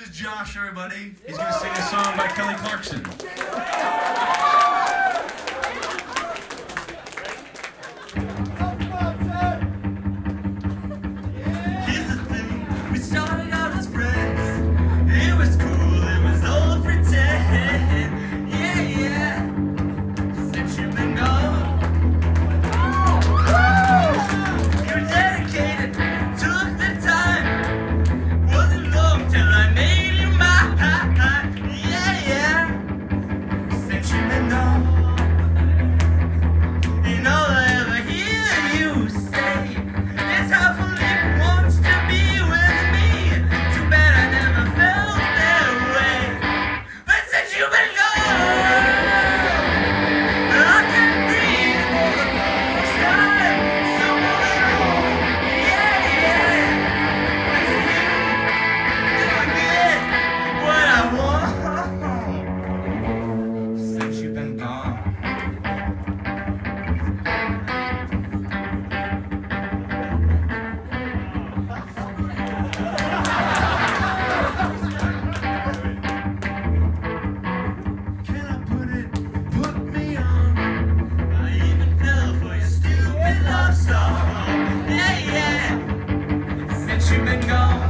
is Josh, everybody. He's going to sing a song by Kelly Clarkson. Here's the thing, we started out as friends. It was cool, it was all pretend. Yeah, yeah, since you've been gone. You were dedicated, took the time. Wasn't long till I made you mine. Yeah, yeah, since you've been gone. And all I ever hear you say is how Philippe wants to be with me. Too bad I never felt that way. But since you've been gone, I can't breathe for the first time. Someone, yeah, yeah. It's you, and I get what I want. Since you've been gone. Can I put me on? I even fell for your stupid love song. Yeah, yeah, since you've been gone.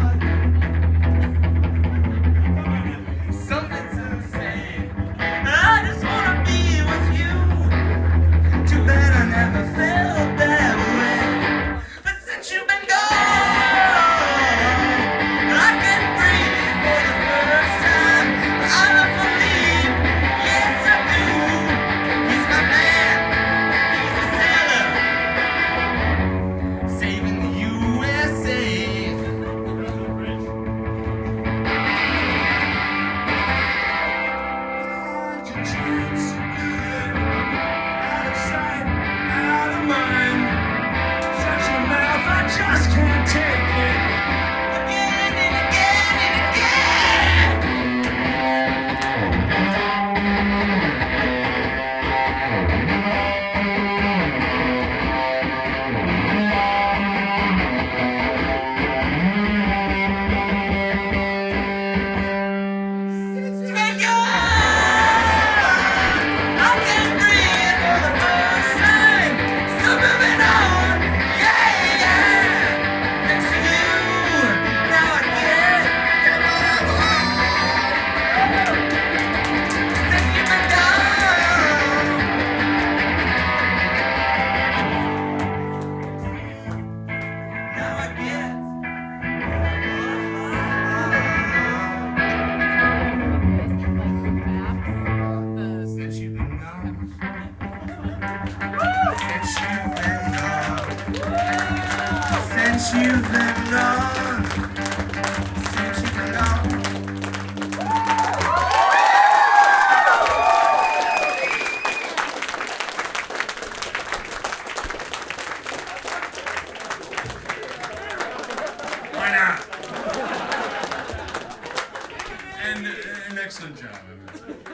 Something to say. I just wanna be with you. Too bad I never felt that way. But since you've been gone, I can breathe for the first time. I love Philippe, yes I do. He's my man, he's a sailor, saving the USA. Your chance, out of sight, out of mind. Shut your mouth, I just can't take it. Again and again and again. Since you've been gone, I can't breathe for the first time. So moving on, yeah, yeah. Next to you, now I get what I want. Since you've been gone, now I get what I want. Since you've been gone. Since you've been gone. Since you've been gone. Since you've been gone. Why not? And an excellent job.